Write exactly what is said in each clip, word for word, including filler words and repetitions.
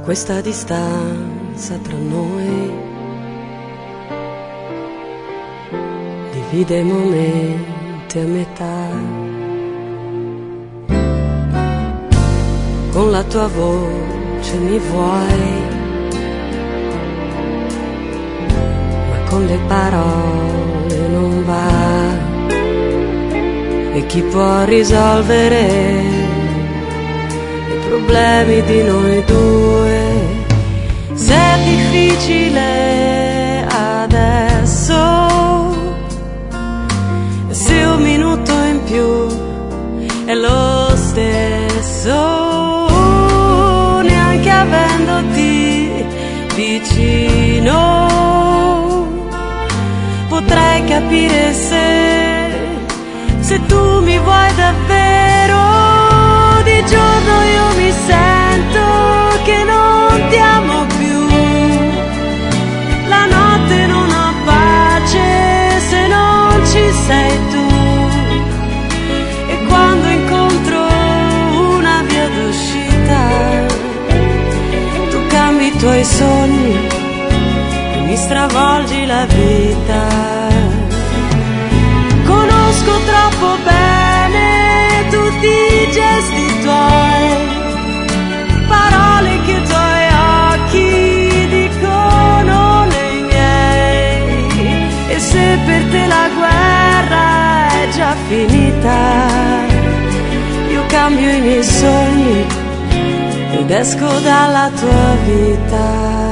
questa distanza tra noi divide i momenti a metà. Con la tua voce mi vuoi, ma con le parole non va. E chi può risolvere i problemi di noi due? Se è difficile adesso, se un minuto in più è lo stesso, neanche avendoti vicino potrei capire se se tu mi vuoi davvero. Di giorno io mi sento che non ti amo più, la notte non ha pace se non ci sei tu, e quando incontro una via d'uscita tu cambi i tuoi sogni e mi stravolgi la vita. Conosco troppo bene tutti i gesti tuoi, parole che i tuoi occhi dicono nei miei, e se per te la guerra è già finita, io cambio i miei sogni ed esco dalla tua vita.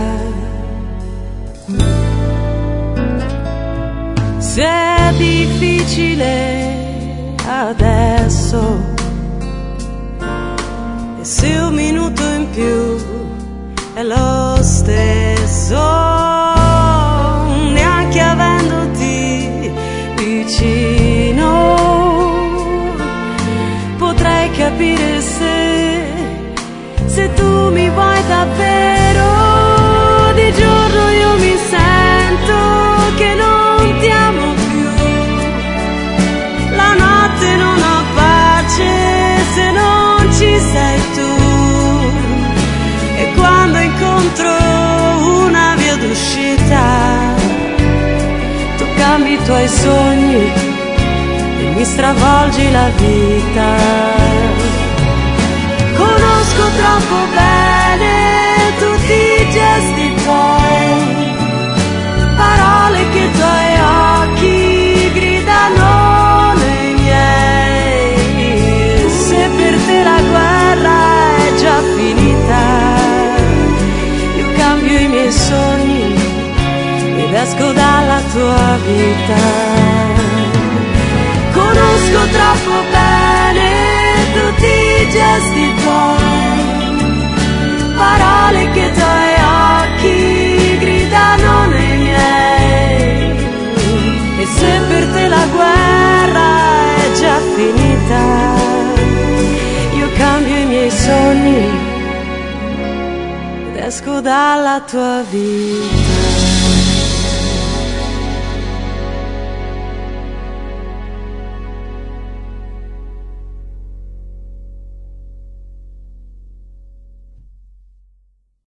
Se è difficile adesso, e se un minuto in più è lo stesso, neanche avendoti vicino potrei capire se se tu mi vuoi davvero. Di giorno io mi sento che non ti amo più, la notte non ha pace se non ci sei tu, e quando incontro una via d'uscita tu cambi i tuoi sogni e mi stravolgi la vita. Conosco troppo bene tutti i gesti tuoi, parole che i tuoi occhi gridano nei miei, se per te la guerra è già finita, io cambio i miei sogni ed esco dalla tua vita. Conosco troppo bene tutti i gesti tuoi, parole che i tuoi occhi gridano nei miei, e se per te la guerra è già finita, io cambio i miei sogni ed esco dalla tua vita.